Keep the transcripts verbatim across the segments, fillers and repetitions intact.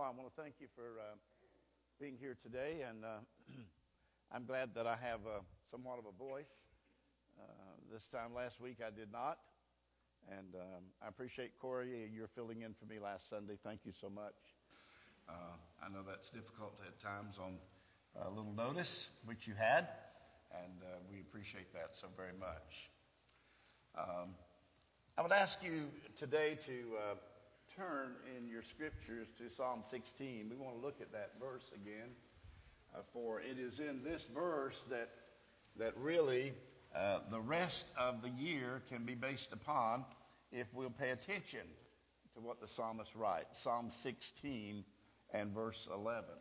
I want to thank you for uh, being here today, and uh, I'm glad that I have uh, somewhat of a voice. Uh, this time last week I did not, and um, I appreciate Corey. You're filling in for me last Sunday. Thank you so much. Uh, I know that's difficult at times on a little notice, which you had, and uh, we appreciate that so very much. Um, I would ask you today to uh, turn in your scriptures to Psalm sixteen. We want to look at that verse again, uh, for it is in this verse that that really uh, the rest of the year can be based upon if we'll pay attention to what the psalmist writes. Psalm sixteen and verse eleven.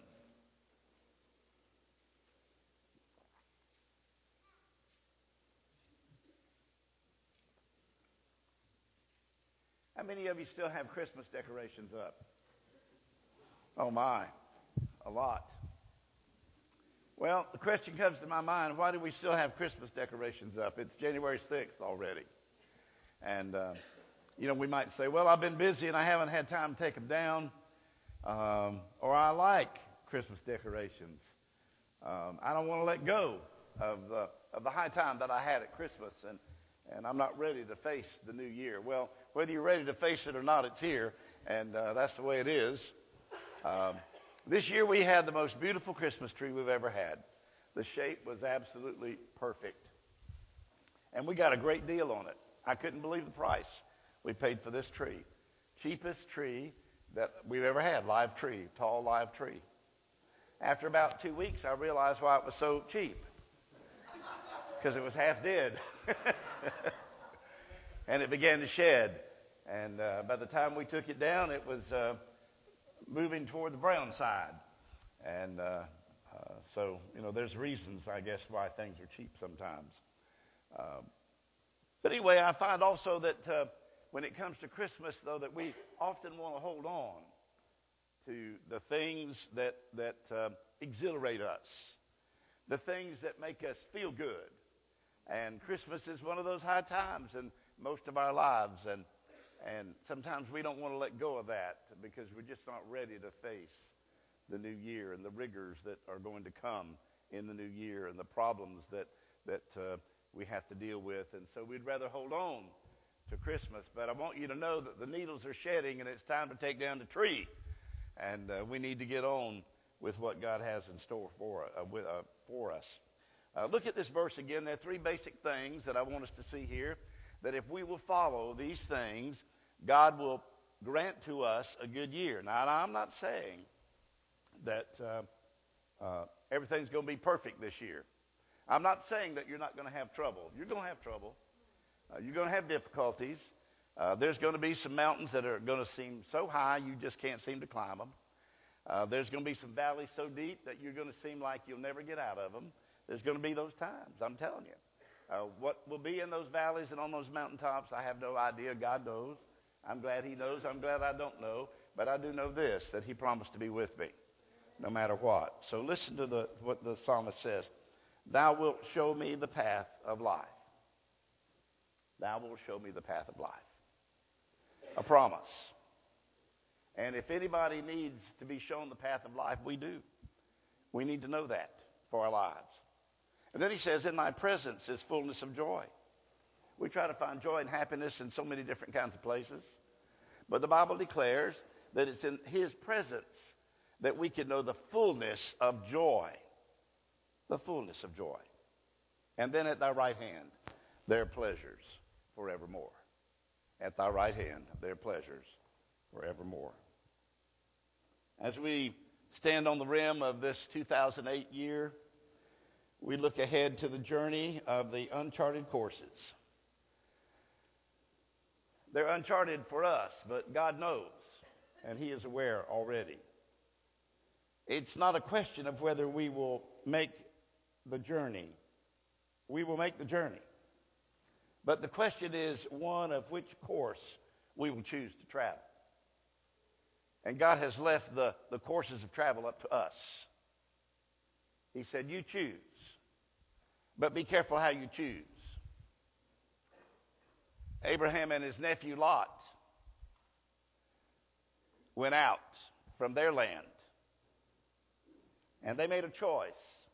How many of you still have Christmas decorations up? Oh my, a lot. Well, the question comes to my mind, why do we still have Christmas decorations up? It's January sixth already. And, uh, you know, we might say, well, I've been busy and I haven't had time to take them down. Um, or I like Christmas decorations. Um, I don't want to let go of the, of the high time that I had at Christmas, and And I'm not ready to face the new year. Well, whether you're ready to face it or not, it's here. And uh, that's the way it is. Um, this year we had the most beautiful Christmas tree we've ever had. The shape was absolutely perfect. And we got a great deal on it. I couldn't believe the price we paid for this tree. Cheapest tree that we've ever had. Live tree. Tall live tree. After about two weeks, I realized why it was so cheap. Because it was half dead. And it began to shed. And uh, by the time we took it down, it was uh, moving toward the brown side. And uh, uh, so, you know, there's reasons, I guess, why things are cheap sometimes. Um, but anyway, I find also that uh, when it comes to Christmas, though, that we often want to hold on to the things that, that uh, exhilarate us, the things that make us feel good. And Christmas is one of those high times in most of our lives. And and sometimes we don't want to let go of that because we're just not ready to face the new year and the rigors that are going to come in the new year and the problems that, that uh, we have to deal with. And so we'd rather hold on to Christmas. But I want you to know that the needles are shedding and it's time to take down the tree. And uh, we need to get on with what God has in store for, uh, with, uh, for us. Uh, look at this verse again. There are three basic things that I want us to see here. That if we will follow these things, God will grant to us a good year. Now, I'm not saying that uh, uh, everything's going to be perfect this year. I'm not saying that you're not going to have trouble. You're going to have trouble. Uh, you're going to have difficulties. Uh, there's going to be some mountains that are going to seem so high you just can't seem to climb them. Uh, there's going to be some valleys so deep that you're going to seem like you'll never get out of them. There's going to be those times, I'm telling you. Uh, what will be in those valleys and on those mountaintops, I have no idea. God knows. I'm glad He knows. I'm glad I don't know. But I do know this, that He promised to be with me no matter what. So listen to the, what the psalmist says. Thou wilt show me the path of life. Thou wilt show me the path of life. A promise. And if anybody needs to be shown the path of life, we do. We need to know that for our lives. And then he says, in thy presence is fullness of joy. We try to find joy and happiness in so many different kinds of places. But the Bible declares that it's in His presence that we can know the fullness of joy. The fullness of joy. And then at thy right hand, there are pleasures forevermore. At thy right hand, there are pleasures forevermore. As we stand on the rim of this two thousand eight year, we look ahead to the journey of the uncharted courses. They're uncharted for us, but God knows, and He is aware already. It's not a question of whether we will make the journey. We will make the journey. But the question is one of which course we will choose to travel. And God has left the, the courses of travel up to us. He said, you choose. But be careful how you choose. Abraham and his nephew Lot went out from their land. And they made a choice.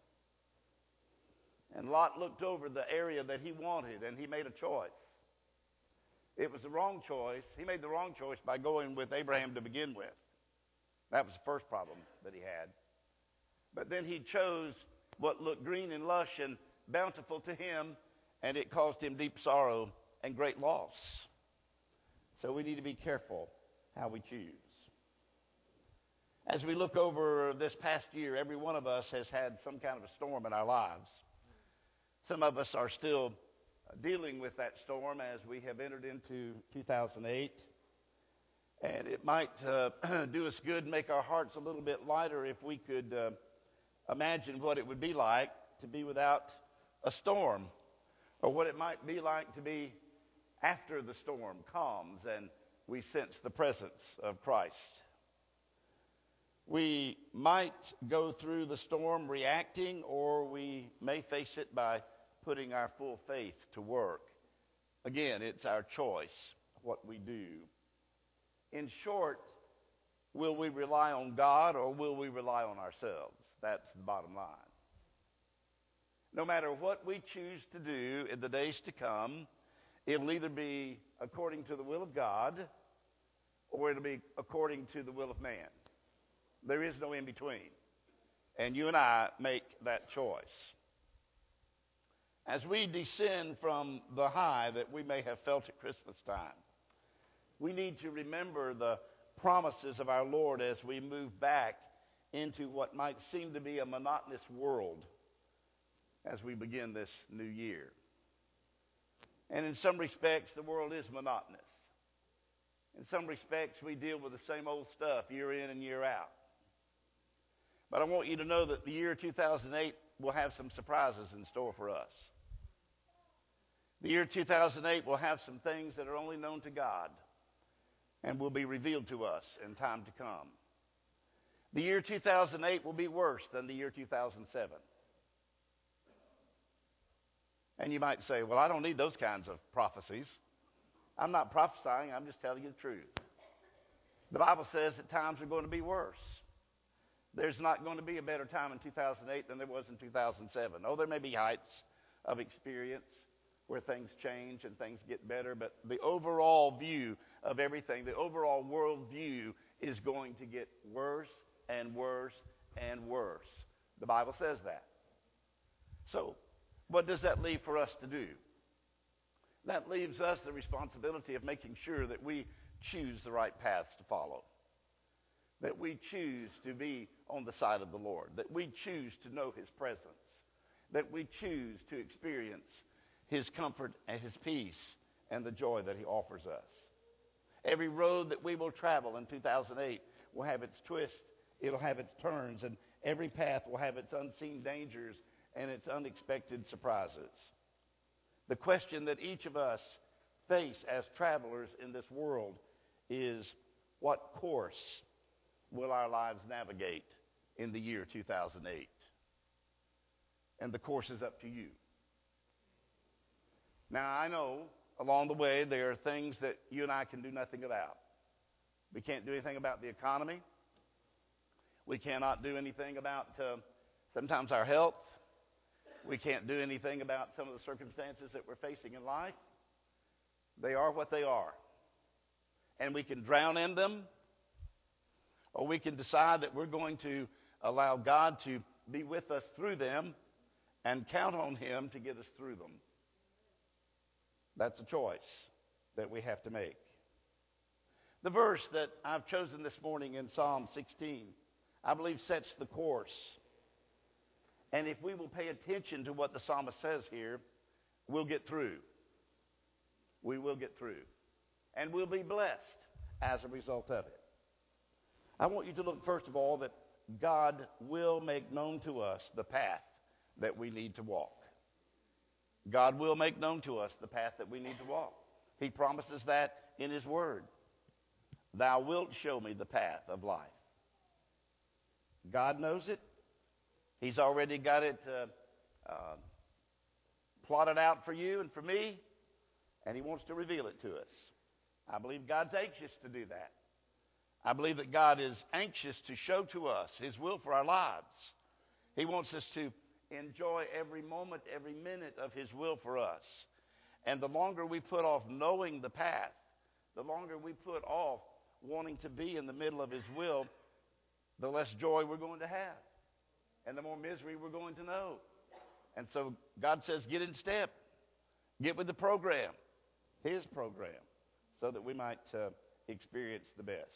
And Lot looked over the area that he wanted, and he made a choice. It was the wrong choice. He made the wrong choice by going with Abraham to begin with. That was the first problem that he had. But then he chose what looked green and lush and bountiful to him, and it caused him deep sorrow and great loss. So we need to be careful how we choose. As we look over this past year, every one of us has had some kind of a storm in our lives. Some of us are still dealing with that storm as we have entered into two thousand eight. And it might uh, do us good, make our hearts a little bit lighter if we could uh, imagine what it would be like to be without a storm, or what it might be like to be after the storm calms and we sense the presence of Christ. We might go through the storm reacting, or we may face it by putting our full faith to work. Again, it's our choice what we do. In short, will we rely on God or will we rely on ourselves? That's the bottom line. No matter what we choose to do in the days to come, it'll either be according to the will of God or it'll be according to the will of man. There is no in between. And you and I make that choice. As we descend from the high that we may have felt at Christmas time, we need to remember the promises of our Lord as we move back into what might seem to be a monotonous world as we begin this new year. And in some respects, the world is monotonous. In some respects, we deal with the same old stuff year in and year out. But I want you to know that the year two thousand eight will have some surprises in store for us. The year two thousand eight will have some things that are only known to God and will be revealed to us in time to come. The year two thousand eight will be worse than the year two thousand seven. And you might say, well, I don't need those kinds of prophecies. I'm not prophesying, I'm just telling you the truth. The Bible says that times are going to be worse. There's not going to be a better time in two thousand eight than there was in two thousand seven. Oh, there may be heights of experience where things change and things get better, but the overall view of everything, the overall world view is going to get worse and worse and worse. The Bible says that. So, what does that leave for us to do? That leaves us the responsibility of making sure that we choose the right paths to follow. That we choose to be on the side of the Lord. That we choose to know His presence. That we choose to experience His comfort and His peace and the joy that He offers us. Every road that we will travel in two thousand eight will have its twists, it'll have its turns, and every path will have its unseen dangers and its unexpected surprises. The question that each of us face as travelers in this world is, what course will our lives navigate in the year two thousand eight? And the course is up to you. Now, I know along the way there are things that you and I can do nothing about. We can't do anything about the economy. We cannot do anything about uh, sometimes our health. We can't do anything about some of the circumstances that we're facing in life. They are what they are. And we can drown in them, or we can decide that we're going to allow God to be with us through them and count on Him to get us through them. That's a choice that we have to make. The verse that I've chosen this morning in Psalm sixteen, I believe sets the course. And if we will pay attention to what the psalmist says here, we'll get through. We will get through. And we'll be blessed as a result of it. I want you to look, first of all, that God will make known to us the path that we need to walk. God will make known to us the path that we need to walk. He promises that in His Word. Thou wilt show me the path of life. God knows it. He's already got it uh, uh, plotted out for you and for me, and He wants to reveal it to us. I believe God's anxious to do that. I believe that God is anxious to show to us His will for our lives. He wants us to enjoy every moment, every minute of His will for us. And the longer we put off knowing the path, the longer we put off wanting to be in the middle of His will, the less joy we're going to have. And the more misery we're going to know. And so God says, get in step. Get with the program, His program, so that we might uh, experience the best.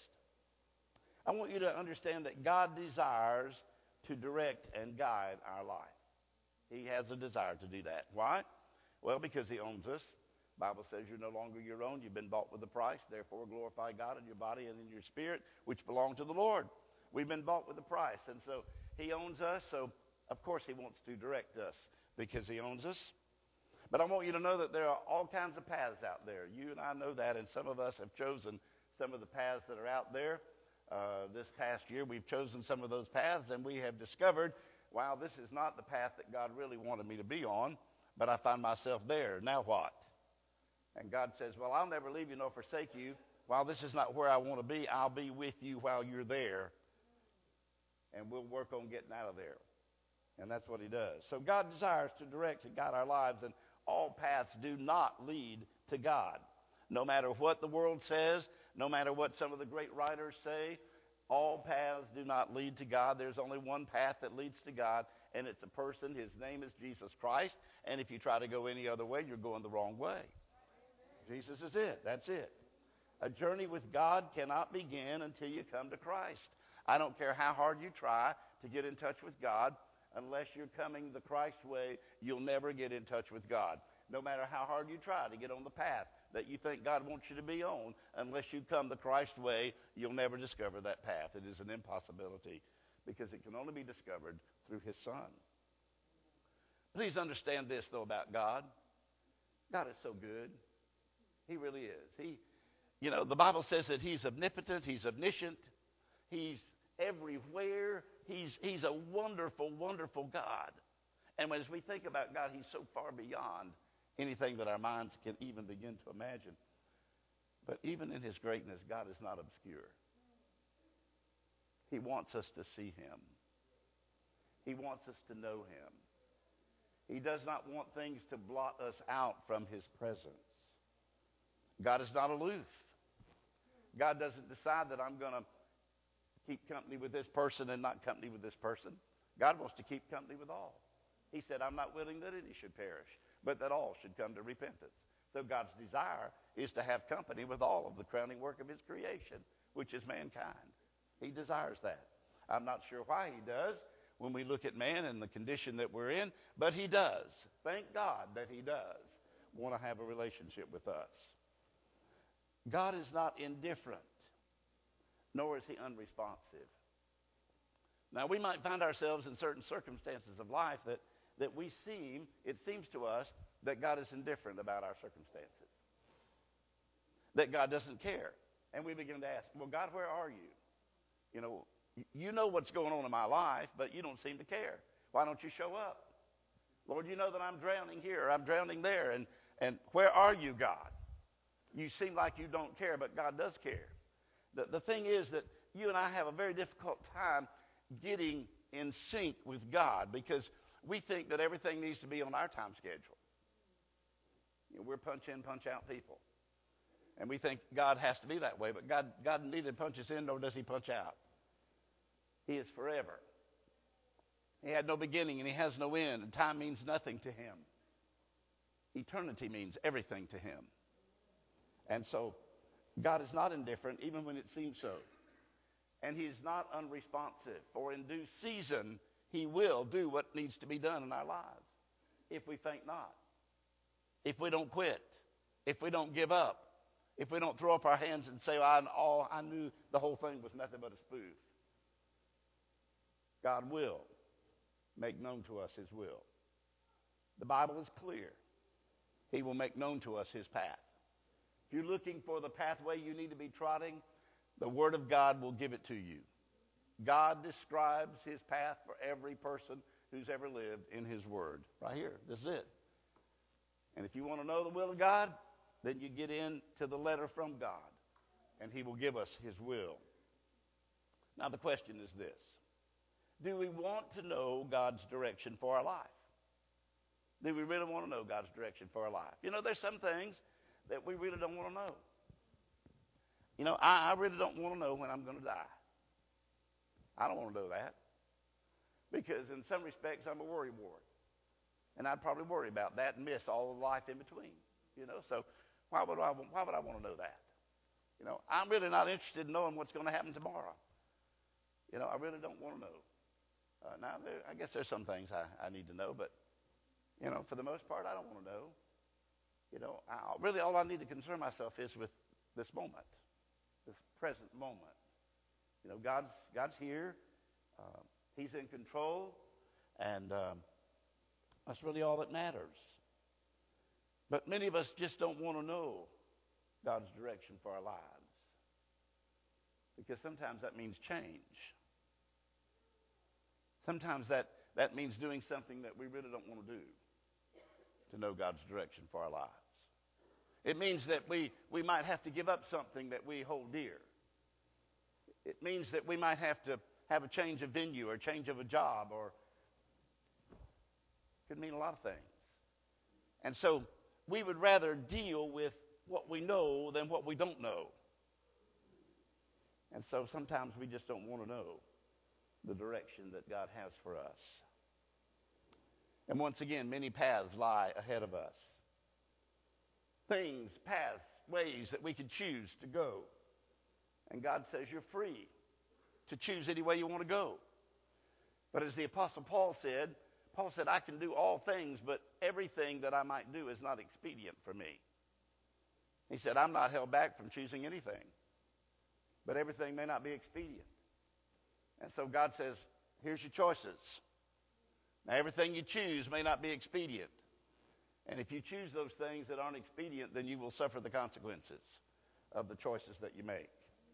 I want you to understand that God desires to direct and guide our life. He has a desire to do that. Why? Well, because He owns us. The Bible says you're no longer your own. You've been bought with a price. Therefore, glorify God in your body and in your spirit, which belong to the Lord. We've been bought with a price. And so He owns us. So, of course, He wants to direct us because He owns us. But I want you to know that there are all kinds of paths out there. You and I know that, and some of us have chosen some of the paths that are out there. Uh, this past year, we've chosen some of those paths, and we have discovered, wow, this is not the path that God really wanted me to be on, but I find myself there. Now what? And God says, well, I'll never leave you nor forsake you. While this is not where I want to be, I'll be with you while you're there, and we'll work on getting out of there. And that's what He does. So God desires to direct and guide our lives, and all paths do not lead to God. No matter what the world says, no matter what some of the great writers say, all paths do not lead to God. There's only one path that leads to God, and it's a person. His name is Jesus Christ. And if you try to go any other way, you're going the wrong way. Jesus is it. That's it. A journey with God cannot begin until you come to Christ. I don't care how hard you try to get in touch with God. Unless you're coming the Christ way, you'll never get in touch with God. No matter how hard you try to get on the path that you think God wants you to be on, unless you come the Christ way, you'll never discover that path. It is an impossibility because it can only be discovered through His Son. Please understand this, though, about God. God is so good. He really is. He, you know, the Bible says that He's omnipotent, He's omniscient, He's everywhere. He's, he's a wonderful, wonderful God. And as we think about God, He's so far beyond anything that our minds can even begin to imagine. But even in His greatness, God is not obscure. He wants us to see Him. He wants us to know Him. He does not want things to blot us out from His presence. God is not aloof. God doesn't decide that I'm going to keep company with this person and not company with this person. God wants to keep company with all. He said, I'm not willing that any should perish, but that all should come to repentance. So God's desire is to have company with all of the crowning work of His creation, which is mankind. He desires that. I'm not sure why He does when we look at man and the condition that we're in, but He does. Thank God that He does want to have a relationship with us. God is not indifferent, nor is He unresponsive. Now, we might find ourselves in certain circumstances of life that, that we seem, it seems to us, that God is indifferent about our circumstances. That God doesn't care. And we begin to ask, well, God, where are you? You know, you know what's going on in my life, but you don't seem to care. Why don't you show up? Lord, you know that I'm drowning here, or I'm drowning there, and, and where are you, God? You seem like you don't care, but God does care. The, the thing is that you and I have a very difficult time getting in sync with God because we think that everything needs to be on our time schedule. You know, we're punch in, punch out people. And we think God has to be that way, but God, God neither punches in nor does He punch out. He is forever. He had no beginning and He has no end, and time means nothing to Him. Eternity means everything to Him. And so God is not indifferent even when it seems so. And He is not unresponsive. For in due season, He will do what needs to be done in our lives. If we faint not. If we don't quit. If we don't give up. If we don't throw up our hands and say, I, all, I knew the whole thing was nothing but a spoof. God will make known to us His will. The Bible is clear. He will make known to us His path. If you're looking for the pathway you need to be trotting, the Word of God will give it to you. God describes His path for every person who's ever lived in His Word. Right here. This is it. And if you want to know the will of God, then you get into the letter from God, and He will give us His will. Now, the question is this. Do we want to know God's direction for our life? Do we really want to know God's direction for our life? You know, there's some things that we really don't want to know. You know, I, I really don't want to know when I'm going to die. I don't want to know that. Because in some respects, I'm a worrywart. And I'd probably worry about that and miss all of life in between. You know, so why would I, why would I want to know that? You know, I'm really not interested in knowing what's going to happen tomorrow. You know, I really don't want to know. Uh, now, there, I guess there's some things I, I need to know, but, you know, for the most part, I don't want to know. You know, I, really all I need to concern myself is with this moment, this present moment. You know, God's, God's here. Uh, he's in control. And um, that's really all that matters. But many of us just don't want to know God's direction for our lives. Because sometimes that means change. Sometimes that, that means doing something that we really don't want to do to know God's direction for our lives. It means that we, we might have to give up something that we hold dear. It means that we might have to have a change of venue or a change of a job, or it could mean a lot of things. And so we would rather deal with what we know than what we don't know. And so sometimes we just don't want to know the direction that God has for us. And once again, many paths lie ahead of us. Things, paths, ways that we could choose to go. And God says you're free to choose any way you want to go. But as the Apostle Paul said, Paul said, I can do all things, but everything that I might do is not expedient for me. He said, I'm not held back from choosing anything, but everything may not be expedient. And so God says, here's your choices. Now, everything you choose may not be expedient. And if you choose those things that aren't expedient, then you will suffer the consequences of the choices that you make.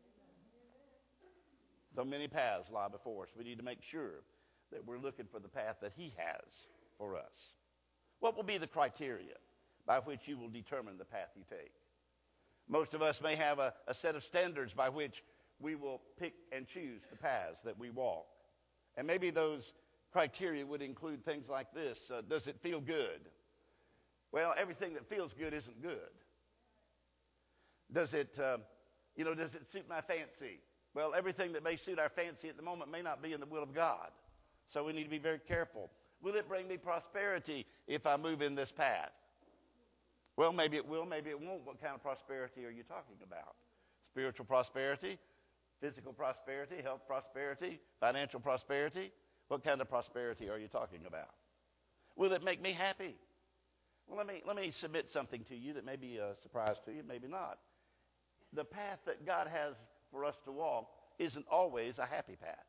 So many paths lie before us. We need to make sure that we're looking for the path that He has for us. What will be the criteria by which you will determine the path you take? Most of us may have a, a set of standards by which we will pick and choose the paths that we walk. And maybe those criteria would include things like this. Uh, does it feel good? Well, everything that feels good isn't good. Does it, uh, you know, does it suit my fancy? Well, everything that may suit our fancy at the moment may not be in the will of God. So we need to be very careful. Will it bring me prosperity if I move in this path? Well, maybe it will, maybe it won't. What kind of prosperity are you talking about? Spiritual prosperity, physical prosperity, health prosperity, financial prosperity? What kind of prosperity are you talking about? Will it make me happy? Well, let me, let me submit something to you that may be a surprise to you, maybe not. The path that God has for us to walk isn't always a happy path.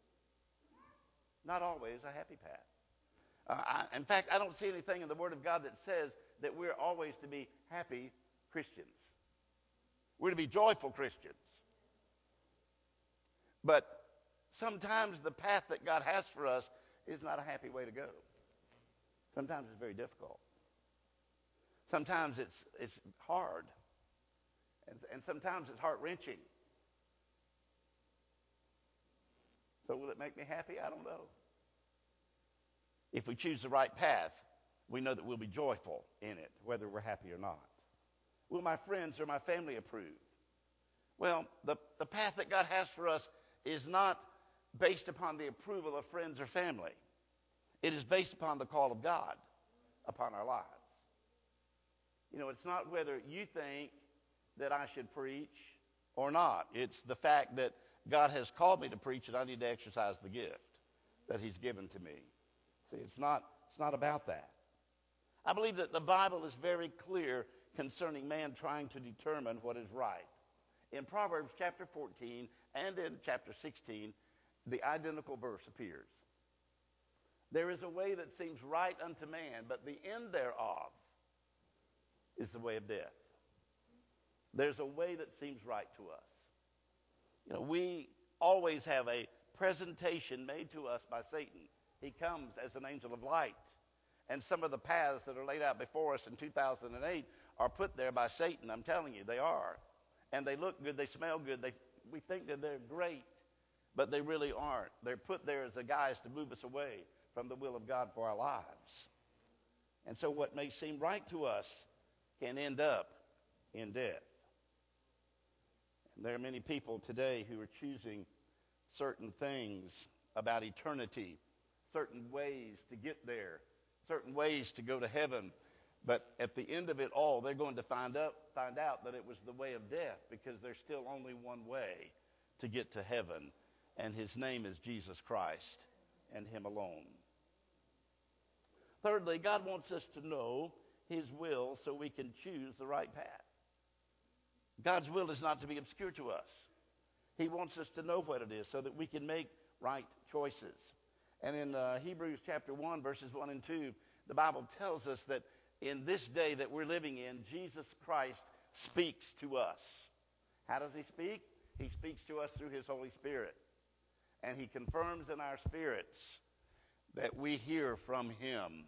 Not always a happy path. Uh, I, in fact, I don't see anything in the Word of God that says that we're always to be happy Christians. We're to be joyful Christians. But sometimes the path that God has for us is not a happy way to go. Sometimes it's very difficult. Sometimes it's, it's hard. And, and sometimes it's heart-wrenching. So will it make me happy? I don't know. If we choose the right path, we know that we'll be joyful in it, whether we're happy or not. Will my friends or my family approve? Well, the, the path that God has for us is not based upon the approval of friends or family. It is based upon the call of God upon our lives. You know, it's not whether you think that I should preach or not. It's the fact that God has called me to preach and I need to exercise the gift that He's given to me. See, it's not, it's not about that. I believe that the Bible is very clear concerning man trying to determine what is right. In Proverbs chapter fourteen and in chapter sixteen, the identical verse appears. There is a way that seems right unto man, but the end thereof is the way of death. There's a way that seems right to us. You know, we always have a presentation made to us by Satan. He comes as an angel of light. And some of the paths that are laid out before us in two thousand eight are put there by Satan. I'm telling you, they are. And they look good, they smell good, they, we think that they're great. but they really aren't. They're put there as a guise to move us away from the will of God for our lives. And so what may seem right to us can end up in death. And there are many people today who are choosing certain things about eternity, certain ways to get there, certain ways to go to heaven. But at the end of it all, they're going to find out, find out that it was the way of death, because there's still only one way to get to heaven, and his name is Jesus Christ and him alone. Thirdly, God wants us to know his will so we can choose the right path. God's will is not to be obscure to us. He wants us to know what it is so that we can make right choices. And in uh, Hebrews chapter one, verses one and two, the Bible tells us that in this day that we're living in, Jesus Christ speaks to us. How does he speak? He speaks to us through his Holy Spirit. And he confirms in our spirits that we hear from him.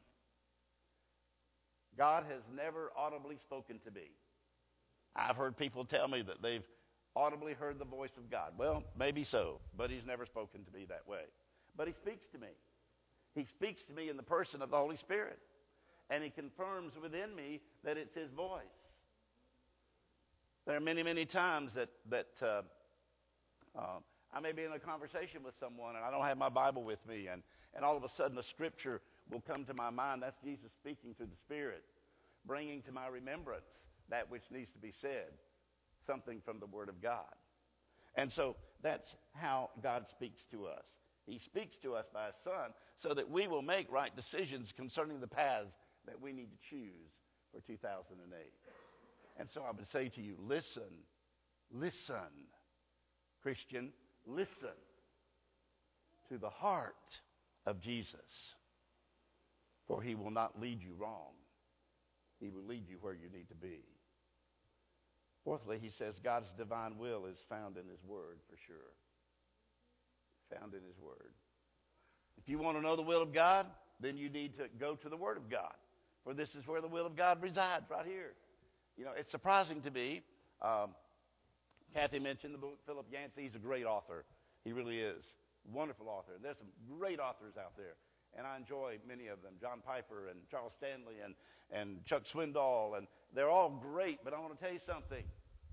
God has never audibly spoken to me. I've heard people tell me that they've audibly heard the voice of God. Well, maybe so, but he's never spoken to me that way. But he speaks to me. He speaks to me in the person of the Holy Spirit. And he confirms within me that it's his voice. There are many, many times that, that uh, uh, I may be in a conversation with someone and I don't have my Bible with me, and, and all of a sudden a scripture will come to my mind. That's Jesus speaking through the Spirit, bringing to my remembrance that which needs to be said, something from the Word of God. And so that's how God speaks to us. He speaks to us by his Son so that we will make right decisions concerning the paths that we need to choose for two thousand eight. And so I would say to you, listen, listen, Christian, listen to the heart of Jesus, for he will not lead you wrong. He will lead you where you need to be. Fourthly, he says God's divine will is found in his word, for sure. Found in his word. If you want to know the will of God, then you need to go to the Word of God. For this is where the will of God resides, right here. You know, it's surprising to me. Um, Kathy mentioned the book, Philip Yancey. He's a great author. He really is. Wonderful author. There's some great authors out there, and I enjoy many of them. John Piper and Charles Stanley and, and Chuck Swindoll, and they're all great. But I want to tell you something.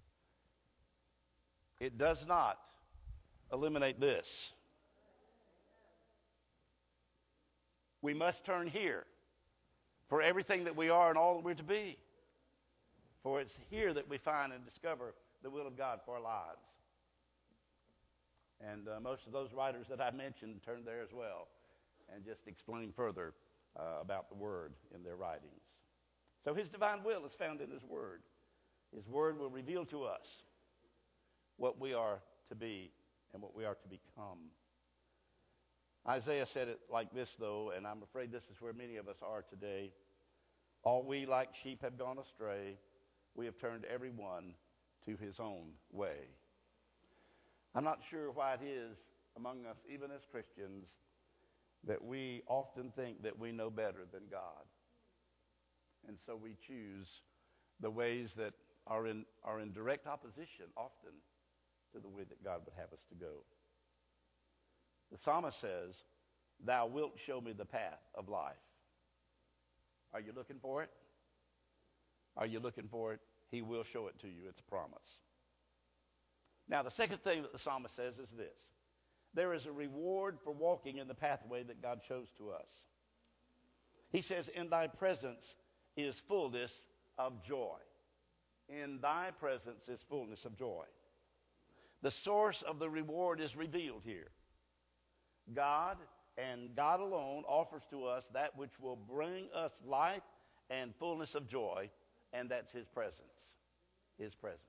It does not eliminate this. We must turn here for everything that we are and all that we're to be. For it's here that we find and discover the will of God for our lives. And uh, most of those writers that I mentioned turned there as well and just explain further uh, about the Word in their writings. So his divine will is found in his Word. His Word will reveal to us what we are to be and what we are to become. Isaiah said it like this, though, and I'm afraid this is where many of us are today. All we like sheep have gone astray. We have turned every one to his own way. I'm not sure why it is among us, even as Christians, that we often think that we know better than God. And so we choose the ways that are in, are in direct opposition often to the way that God would have us to go. The psalmist says, "Thou wilt show me the path of life." Are you looking for it? Are you looking for it? He will show it to you. It's a promise. Now, the second thing that the psalmist says is this. There is a reward for walking in the pathway that God shows to us. He says, "In thy presence is fullness of joy." In thy presence is fullness of joy. The source of the reward is revealed here. God and God alone offers to us that which will bring us life and fullness of joy, and that's his presence. His presence.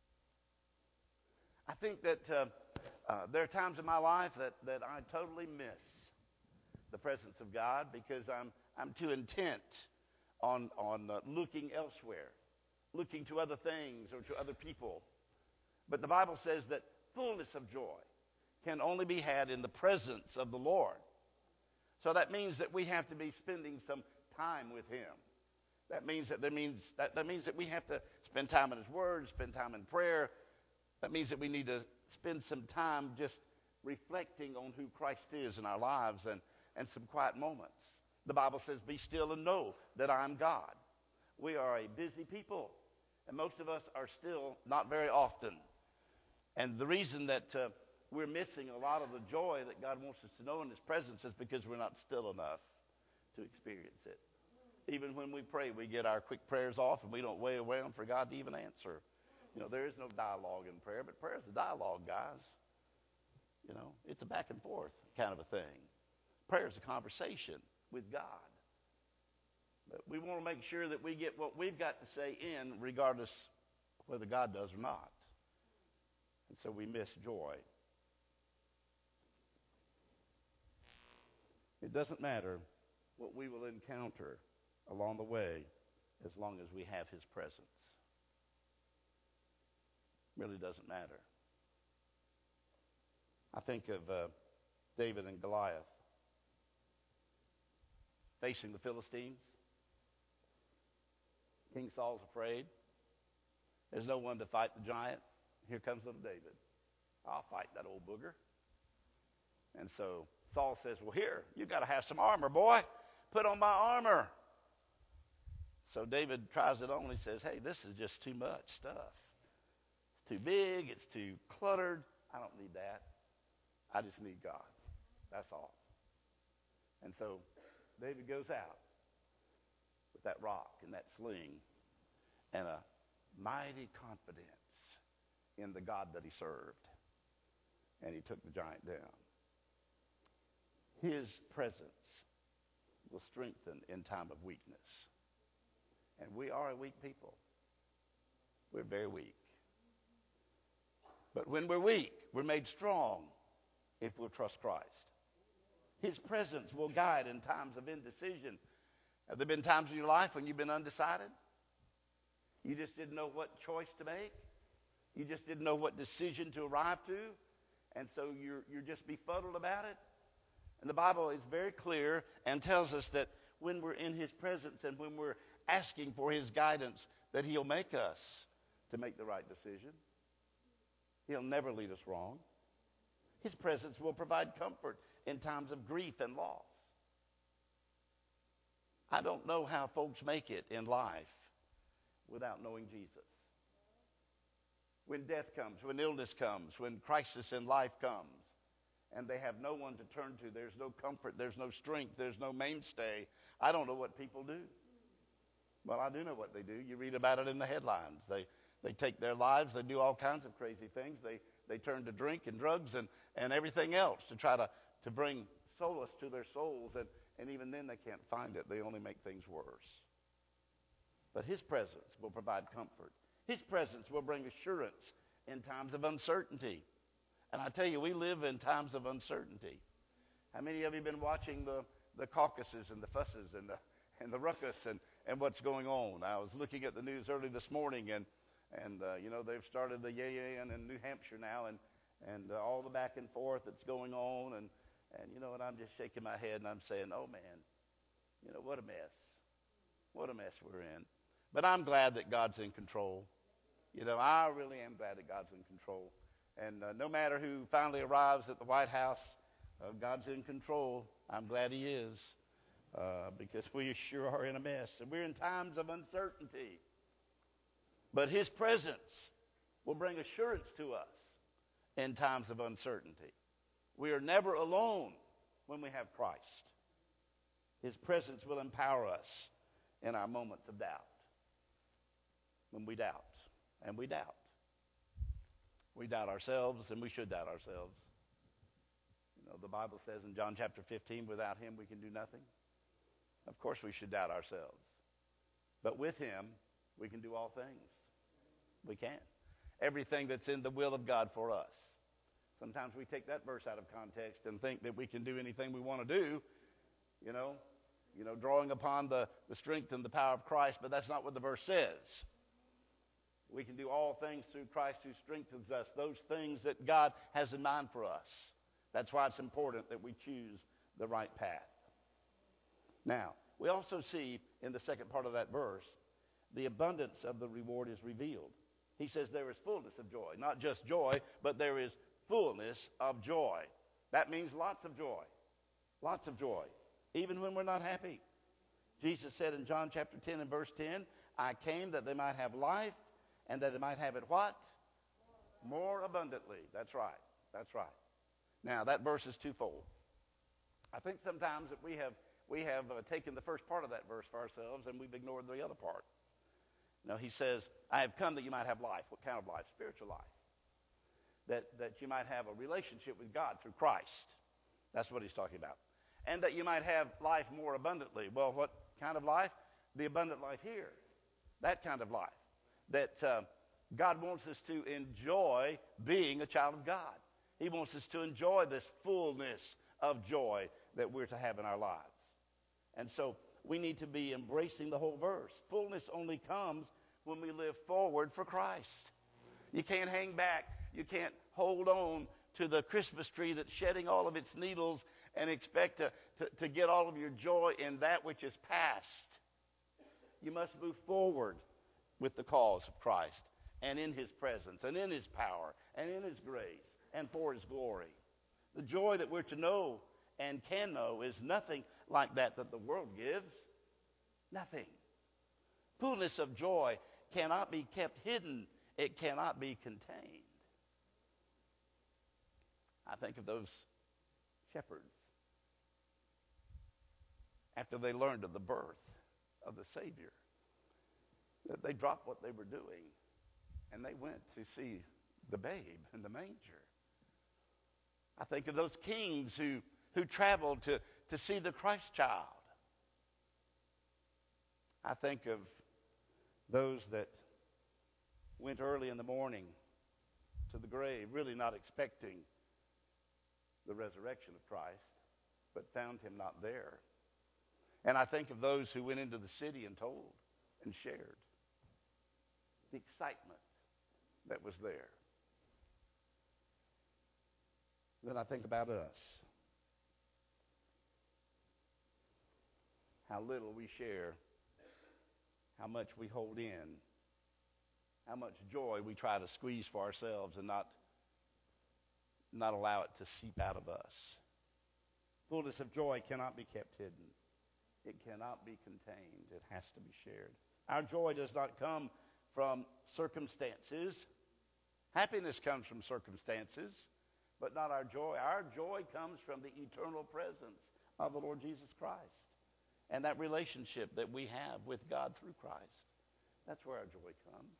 I think that uh, uh, there are times in my life that, that I totally miss the presence of God because I'm I'm too intent on, on uh, looking elsewhere, looking to other things or to other people. But the Bible says that fullness of joy can only be had in the presence of the Lord. So that means that we have to be spending some time with him. That means that there means that, that means that we have to spend time in his word, spend time in prayer. That means that we need to spend some time just reflecting on who Christ is in our lives and, and some quiet moments. The Bible says, be still and know that I am God. We are a busy people, and most of us are still not very often. And the reason that uh, we're missing a lot of the joy that God wants us to know in His presence is because we're not still enough to experience it. Even when we pray, we get our quick prayers off, and we don't wait around for God to even answer. You know, there is no dialogue in prayer, but prayer is a dialogue, guys. You know, it's a back and forth kind of a thing. Prayer is a conversation with God. But we want to make sure that we get what we've got to say in, regardless whether God does or not. And so we miss joy. It doesn't matter what we will encounter along the way as long as we have His presence. It really doesn't matter. I think of uh, David and Goliath facing the Philistines. King Saul's afraid. There's no one to fight the giant. Here comes little David. I'll fight that old booger. And so Saul says, well, here, you've got to have some armor, boy. Put on my armor. So David tries it on and he says, hey, this is just too much stuff. It's too big. It's too cluttered. I don't need that. I just need God. That's all. And so David goes out with that rock and that sling and a mighty confidence in the God that he served. And he took the giant down. His presence will strengthen in time of weakness. And we are a weak people. We're very weak. But when we're weak, we're made strong if we'll trust Christ. His presence will guide in times of indecision. Have there been times in your life when you've been undecided? You just didn't know what choice to make. You just didn't know what decision to arrive to. And so you're, you're just befuddled about it. And the Bible is very clear and tells us that when we're in His presence and when we're asking for His guidance, that He'll make us to make the right decision. He'll never lead us wrong. His presence will provide comfort in times of grief and loss. I don't know how folks make it in life without knowing Jesus. When death comes, when illness comes, when crisis in life comes, and they have no one to turn to, there's no comfort, there's no strength, there's no mainstay, I don't know what people do. Well, I do know what they do. You read about it in the headlines. They they take their lives, they do all kinds of crazy things. They they turn to drink and drugs and, and everything else to try to, to bring solace to their souls, and, and even then they can't find it. They only make things worse. But His presence will provide comfort. His presence will bring assurance in times of uncertainty. And I tell you, we live in times of uncertainty. How many of you have been watching the, the caucuses and the fusses and the, and the ruckus and, and what's going on? I was looking at the news early this morning, and, and uh, you know, they've started the yay-yay-ing in New Hampshire now, and, and uh, all the back and forth that's going on. And, and, you know, and I'm just shaking my head, and I'm saying, oh, man, you know, what a mess. What a mess we're in. But I'm glad that God's in control. You know, I really am glad that God's in control. And uh, no matter who finally arrives at the White House, uh, God's in control. I'm glad He is, uh, because we sure are in a mess. And we're in times of uncertainty. But His presence will bring assurance to us in times of uncertainty. We are never alone when we have Christ. His presence will empower us in our moments of doubt. When we doubt, and we doubt. We doubt ourselves, and we should doubt ourselves. You know, the Bible says in John chapter fifteen, without Him we can do nothing. Of course we should doubt ourselves. But with Him, we can do all things. We can. Everything that's in the will of God for us. Sometimes we take that verse out of context and think that we can do anything we want to do, you know, you know, drawing upon the, the strength and the power of Christ, but that's not what the verse says. We can do all things through Christ who strengthens us, those things that God has in mind for us. That's why it's important that we choose the right path. Now, we also see in the second part of that verse, the abundance of the reward is revealed. He says there is fullness of joy. Not just joy, but there is fullness of joy. That means lots of joy. Lots of joy. Even when we're not happy. Jesus said in John chapter ten and verse ten, I came that they might have life and that they might have it what? More abundantly. That's right. That's right. Now, that verse is twofold. I think sometimes that we have we have uh, taken the first part of that verse for ourselves and we've ignored the other part. No, he says, I have come that you might have life. What kind of life? Spiritual life. That, that you might have a relationship with God through Christ. That's what he's talking about. And that you might have life more abundantly. Well, what kind of life? The abundant life here. That kind of life. That uh, God wants us to enjoy being a child of God. He wants us to enjoy this fullness of joy that we're to have in our lives. And so we need to be embracing the whole verse. Fullness only comes when we live forward for Christ. You can't hang back. You can't hold on to the Christmas tree that's shedding all of its needles and expect to, to, to get all of your joy in that which is past. You must move forward with the cause of Christ and in his presence and in his power and in his grace and for his glory. The joy that we're to know and can know is nothing like that that the world gives. Nothing. Fullness of joy cannot be kept hidden. It cannot be contained. I think of those shepherds after they learned of the birth of the Savior. That they dropped what they were doing and they went to see the babe in the manger. I think of those kings who, who traveled to, to see the Christ child. I think of those that went early in the morning to the grave, really not expecting the resurrection of Christ, but found him not there. And I think of those who went into the city and told and shared the excitement that was there. Then I think about us. How little we share, how much we hold in, how much joy we try to squeeze for ourselves and not, not allow it to seep out of us. Fullness of joy cannot be kept hidden. It cannot be contained. It has to be shared. Our joy does not come from circumstances. Happiness comes from circumstances, but not our joy. Our joy comes from the eternal presence of the Lord Jesus Christ and that relationship that we have with God through Christ. That's where our joy comes.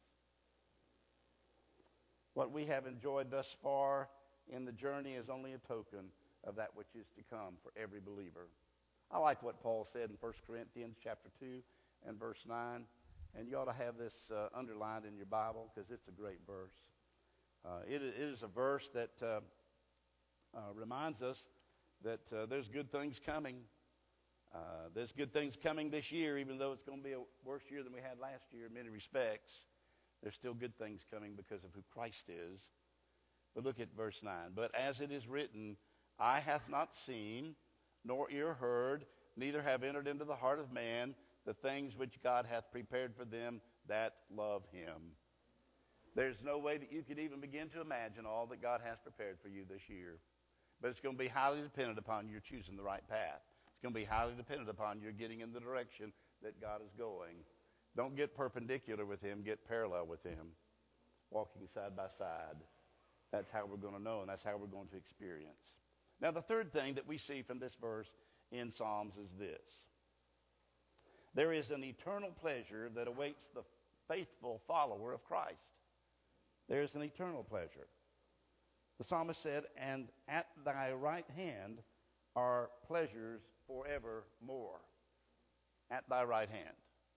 What we have enjoyed thus far in the journey is only a token of that which is to come for every believer. I like what Paul said in First Corinthians chapter two and verse nine. And you ought to have this uh, underlined in your Bible because it's a great verse. Uh, it, it is a verse that uh, uh, reminds us that uh, there's good things coming. Uh, there's good things coming this year, even though it's going to be a worse year than we had last year in many respects. There's still good things coming because of who Christ is. But look at verse nine. But as it is written, eye hath not seen, nor ear heard, neither have entered into the heart of man the things which God hath prepared for them that love him. There's no way that you could even begin to imagine all that God has prepared for you this year. But it's going to be highly dependent upon your choosing the right path. It's going to be highly dependent upon your getting in the direction that God is going. Don't get perpendicular with him. Get parallel with him. Walking side by side. That's how we're going to know, and that's how we're going to experience. Now, the third thing that we see from this verse in Psalms is this. There is an eternal pleasure that awaits the faithful follower of Christ. There is an eternal pleasure. The psalmist said, and at thy right hand are pleasures forevermore. At thy right hand.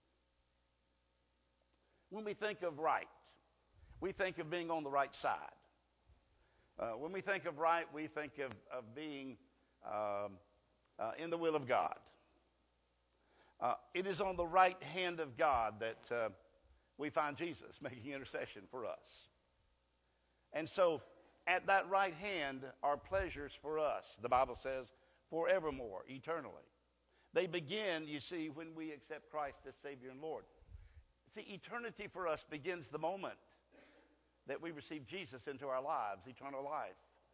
When we think of right, we think of being on the right side. Uh, when we think of right, we think of, of being um, uh, in the will of God. Uh, it is on the right hand of God that uh, we find Jesus making intercession for us. And so, at that right hand are pleasures for us, the Bible says, forevermore, eternally. They begin, you see, when we accept Christ as Savior and Lord. See, eternity for us begins the moment that we receive Jesus into our lives, eternal life.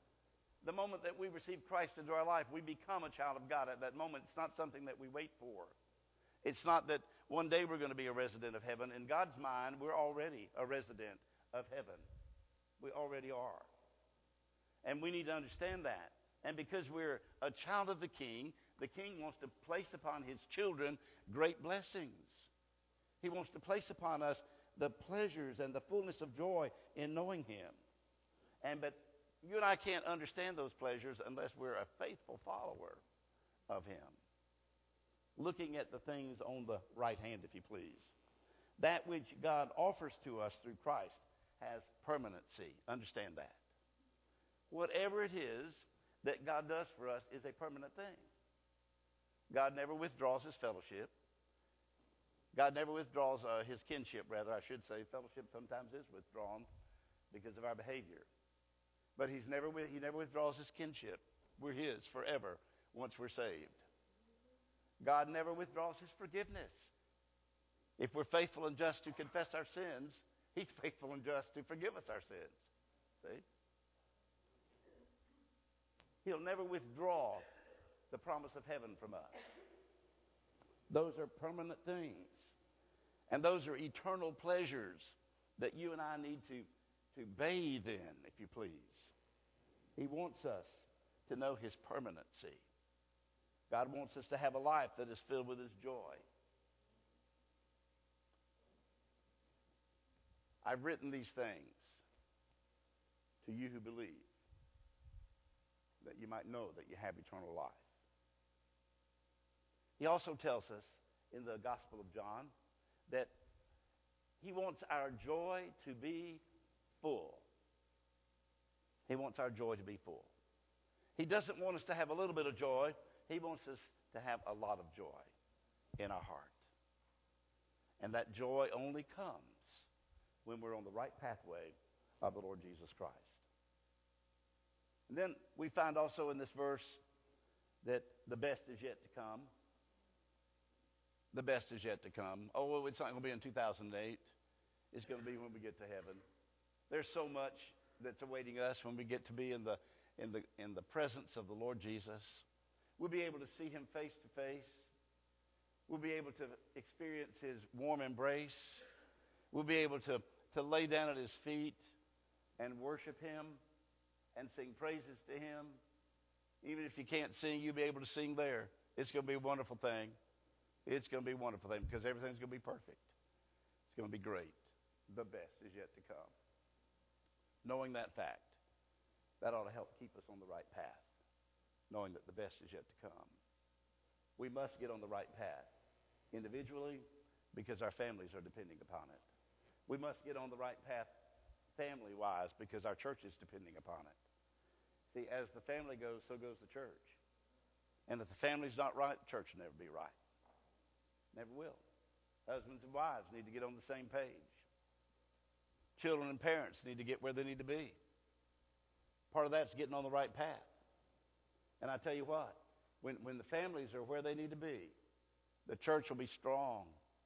The moment that we receive Christ into our life, we become a child of God. At that moment, it's not something that we wait for. It's not that one day we're going to be a resident of heaven. In God's mind, we're already a resident of heaven. We already are. And we need to understand that. And because we're a child of the King, the King wants to place upon his children great blessings. He wants to place upon us the pleasures and the fullness of joy in knowing him. And but you and I can't understand those pleasures unless we're a faithful follower of him. Looking at the things on the right hand, if you please. That which God offers to us through Christ has permanency. Understand that. Whatever it is that God does for us is a permanent thing. God never withdraws his fellowship. God never withdraws uh, his kinship, rather, I should say. Fellowship sometimes is withdrawn because of our behavior. But he's never, he never withdraws his kinship. We're his forever once we're saved. God never withdraws his forgiveness. If we're faithful and just to confess our sins, he's faithful and just to forgive us our sins. See? He'll never withdraw the promise of heaven from us. Those are permanent things. And those are eternal pleasures that you and I need to, to bathe in, if you please. He wants us to know his permanency. God wants us to have a life that is filled with his joy. I've written these things to you who believe, that you might know that you have eternal life. He also tells us in the Gospel of John that he wants our joy to be full. He wants our joy to be full. He doesn't want us to have a little bit of joy. He wants us to have a lot of joy in our heart. And that joy only comes when we're on the right pathway of the Lord Jesus Christ. And then we find also in this verse that the best is yet to come. The best is yet to come. Oh, well, it's not going to be in two thousand eight. It's going to be when we get to heaven. There's so much that's awaiting us when we get to be in the in the in the presence of the Lord Jesus. We'll be able to see him face to face. We'll be able to experience his warm embrace. We'll be able to, to lay down at his feet and worship him and sing praises to him. Even if you can't sing, you'll be able to sing there. It's going to be a wonderful thing. It's going to be a wonderful thing because everything's going to be perfect. It's going to be great. The best is yet to come. Knowing that fact, that ought to help keep us on the right path. Knowing that the best is yet to come. We must get on the right path individually because our families are depending upon it. We must get on the right path family-wise because our church is depending upon it. See, as the family goes, so goes the church. And if the family's not right, the church will never be right. Never will. Husbands and wives need to get on the same page. Children and parents need to get where they need to be. Part of that's getting on the right path. And I tell you what, when, when the families are where they need to be, the church will be strong.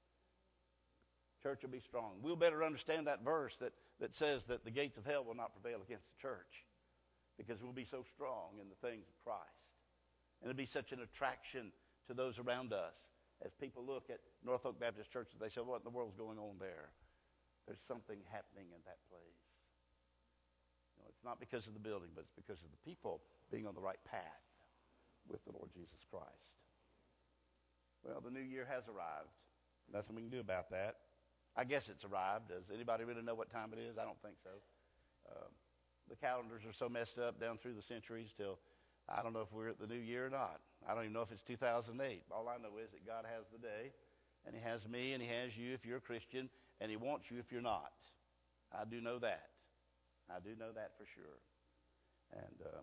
Church will be strong. We'll better understand that verse that, that says that the gates of hell will not prevail against the church because we'll be so strong in the things of Christ. And it'll be such an attraction to those around us as people look at North Oak Baptist Church and they say, what in the world's going on there? There's something happening in that place. You know, it's not because of the building, but it's because of the people being on the right path with the Lord Jesus Christ. Well, the new year has arrived. Nothing we can do about that. I guess it's arrived. Does anybody really know what time it is? I don't think so. Uh, the calendars are so messed up down through the centuries till I don't know if we're at the new year or not. I don't even know if it's two thousand eight. All I know is that God has the day, and he has me, and he has you if you're a Christian, and he wants you if you're not. I do know that. I do know that for sure. And uh,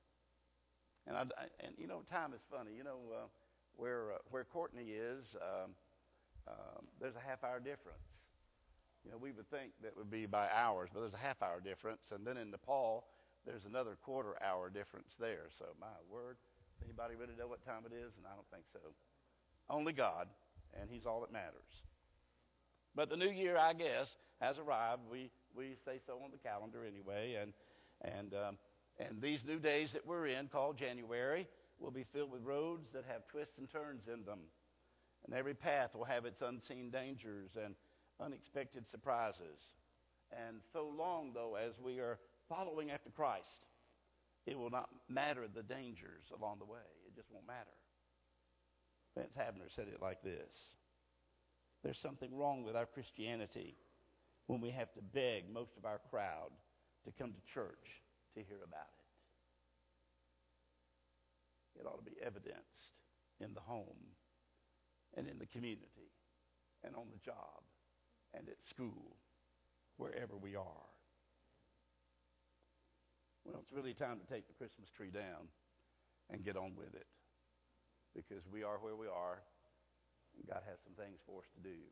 and I, and you know, time is funny. You know, uh, where uh, where Courtney is, um, um, there's a half hour difference. You know, we would think that would be by hours, but there's a half hour difference. And then in Nepal, there's another quarter hour difference there. So my word, does anybody really know what time it is? And I don't think so. Only God, and he's all that matters. But the new year, I guess, has arrived. We we say so on the calendar anyway, and and um, And these new days that we're in, called January, will be filled with roads that have twists and turns in them. And every path will have its unseen dangers and unexpected surprises. And so long, though, as we are following after Christ, it will not matter the dangers along the way. It just won't matter. Vance Havner said it like this: there's something wrong with our Christianity when we have to beg most of our crowd to come to church to hear about it. It ought to be evidenced in the home and in the community and on the job and at school, wherever we are. Well, it's really time to take the Christmas tree down and get on with it, because we are where we are, and God has some things for us to do.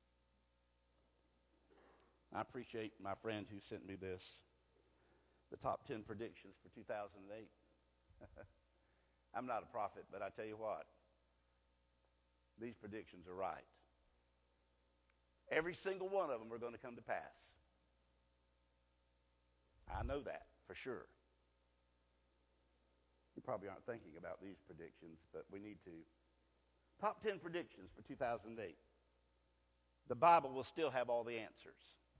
I appreciate my friend who sent me this, the top ten predictions for two thousand eight. I'm not a prophet, but I tell you what, these predictions are right. Every single one of them are going to come to pass. I know that for sure. You probably aren't thinking about these predictions, but we need to. Top ten predictions for two thousand eight. The Bible will still have all the answers.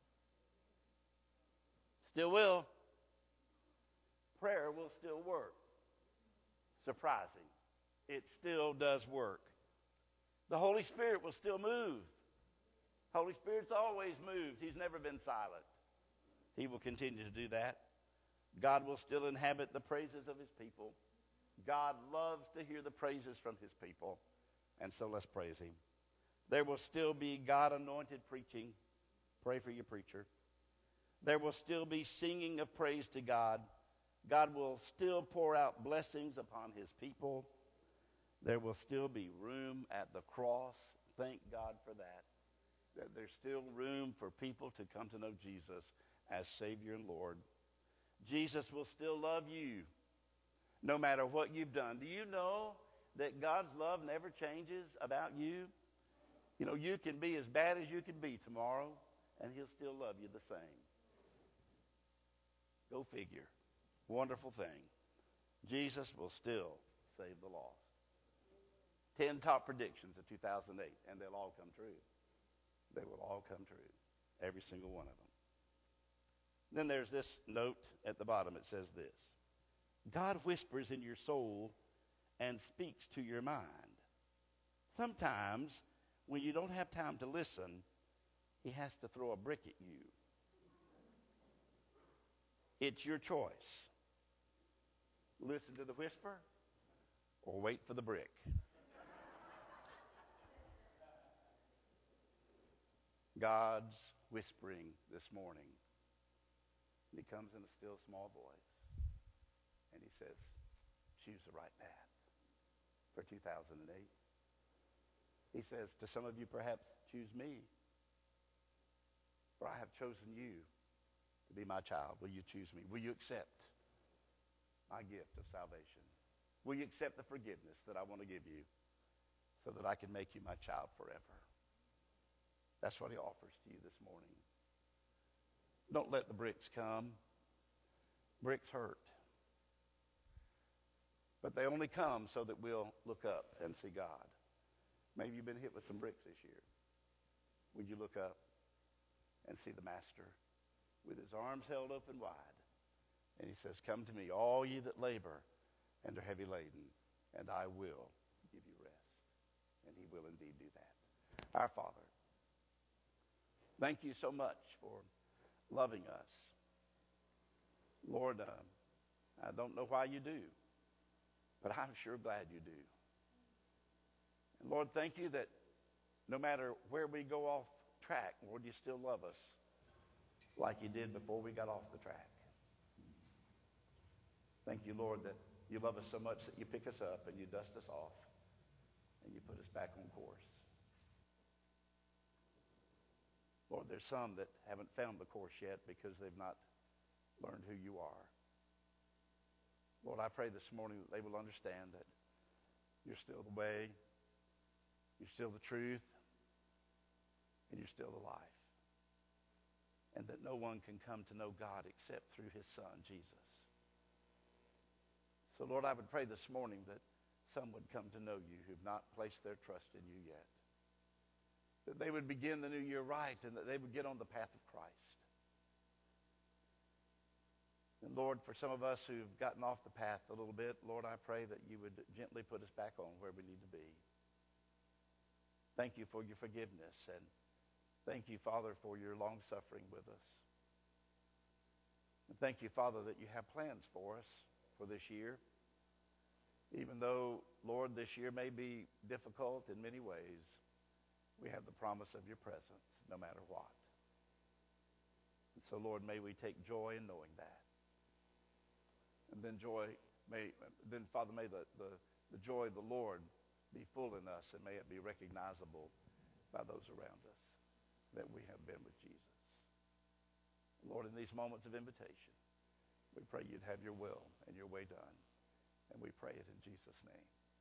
Still will. Prayer will still work. Surprising. It still does work. The Holy Spirit will still move. Holy Spirit's always moved. He's never been silent. He will continue to do that. God will still inhabit the praises of his people. God loves to hear the praises from his people. And so let's praise him. There will still be God-anointed preaching. Pray for your preacher. There will still be singing of praise to God. God will still pour out blessings upon his people. There will still be room at the cross. Thank God for that. That there's still room for people to come to know Jesus as Savior and Lord. Jesus will still love you no matter what you've done. Do you know that God's love never changes about you? You know, you can be as bad as you can be tomorrow, and he'll still love you the same. Go figure. Wonderful thing. Jesus will still save the lost. Ten top predictions of two thousand eight, and they'll all come true. They will all come true. Every single one of them. Then there's this note at the bottom. It says this: God whispers in your soul and speaks to your mind. Sometimes, when you don't have time to listen, he has to throw a brick at you. It's your choice. Listen to the whisper or wait for the brick. God's whispering this morning. And he comes in a still small voice. And he says, choose the right path for two thousand eight. He says to some of you, perhaps, choose me. For I have chosen you to be my child. Will you choose me? Will you accept my gift of salvation? Will you accept the forgiveness that I want to give you so that I can make you my child forever? That's what he offers to you this morning. Don't let the bricks come. Bricks hurt. But they only come so that we'll look up and see God. Maybe you've been hit with some bricks this year. Would you look up and see the Master with his arms held open wide? And he says, come to me, all ye that labor and are heavy laden, and I will give you rest. And he will indeed do that. Our Father, thank you so much for loving us. Lord, uh, I don't know why you do, but I'm sure glad you do. And Lord, thank you that no matter where we go off track, Lord, you still love us like you did before we got off the track. Thank you, Lord, that you love us so much that you pick us up and you dust us off and you put us back on course. Lord, there's some that haven't found the course yet because they've not learned who you are. Lord, I pray this morning that they will understand that you're still the way, you're still the truth, and you're still the life. And that no one can come to know God except through his Son, Jesus. So, Lord, I would pray this morning that some would come to know you who've not placed their trust in you yet. That they would begin the new year right and that they would get on the path of Christ. And, Lord, for some of us who've gotten off the path a little bit, Lord, I pray that you would gently put us back on where we need to be. Thank you for your forgiveness, and thank you, Father, for your long suffering with us. And thank you, Father, that you have plans for us for this year. Even though, Lord, this year may be difficult in many ways, we have the promise of your presence no matter what. And so, Lord, may we take joy in knowing that. And then joy, may then, Father, may the, the, the joy of the Lord be full in us, and may it be recognizable by those around us that we have been with Jesus. Lord, in these moments of invitation, we pray you'd have your will and your way done. And we pray it in Jesus' name.